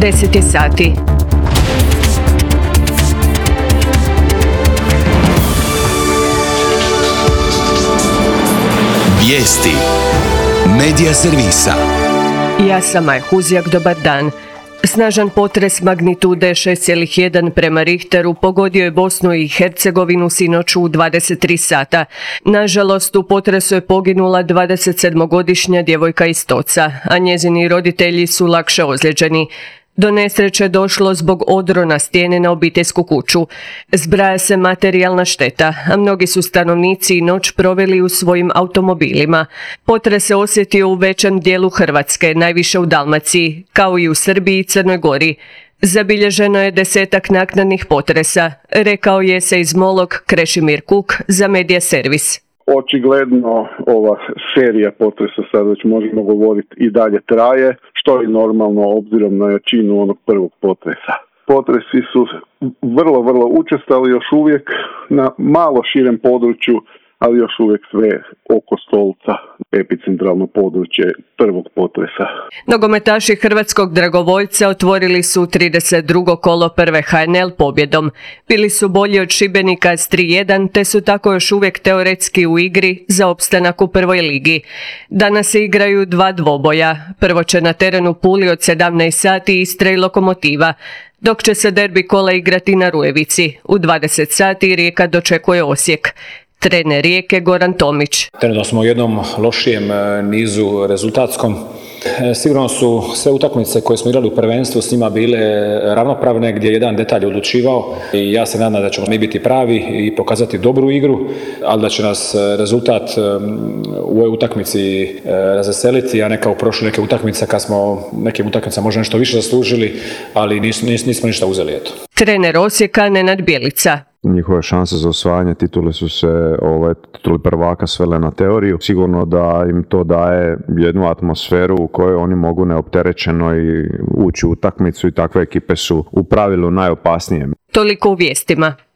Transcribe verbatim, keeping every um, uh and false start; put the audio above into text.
deset je sati. Vijesti Medija servisa. Ja sam Maja Huzjak, dobar dan. Snažan potres magnitude šest zarez jedan prema Richteru pogodio je Bosnu i Hercegovinu sinoć u dvadeset tri sata. Nažalost, u potresu je poginula dvadesetsedmogodišnja djevojka iz Stoca, a njezini roditelji su lakše ozlijeđeni. Do nesreće je došlo zbog odrona stijene na obiteljsku kuću. Zbraja se materijalna šteta, a mnogi su stanovnici noć proveli u svojim automobilima. Potres se osjetio u većem dijelu Hrvatske, najviše u Dalmaciji, kao i u Srbiji i Crnoj Gori. Zabilježeno je desetak naknadnih potresa, rekao je seizmolog Krešimir Kuk za Medija servis. Očigledno ova serija potresa, sad već možemo govoriti, i dalje traje, što je normalno obzirom na jačinu onog prvog potresa. Potresi su vrlo, vrlo učestali još uvijek na malo širem području, ali još uvijek sve oko Stolca, epicentralno područje prvog potresa. Nogometaši hrvatskog dragovoljca otvorili su trideset drugo kolo prve ha en el pobjedom. Bili su bolji od Šibenika s tri jedan, te su tako još uvijek teoretski u igri za opstanak u prvoj ligi. Danas se igraju dva dvoboja. Prvo će na terenu Puli od sedamnaest sati Istra i Lokomotiva, dok će se derbi kola igrati na Rujevici. U dvadeset sati Rijeka dočekuje Osijek. Trener Rijeke Goran Tomić. Trenutno smo u jednom lošijem nizu rezultatskom. Sigurno su sve utakmice koje smo igrali u prvenstvu s njima bile ravnopravne, gdje je jedan detalj odlučivao i ja se nadam da ćemo mi biti pravi i pokazati dobru igru, ali da će nas rezultat u ovoj utakmici razveseliti, a ne kao u prošle neke utakmice kad smo nekim utakmicama možda nešto više zaslužili, ali nis, nis, nismo ništa uzeli. Eto. Trener Osijeka Nenad Bjelica. Njihove šanse za osvajanje titule su se, ovaj, tituli prvaka svele na teoriju. Sigurno da im to daje jednu atmosferu u kojoj oni mogu neopterećeno i ući u utakmicu i takve ekipe su u pravilu najopasnije. Toliko u vijestima.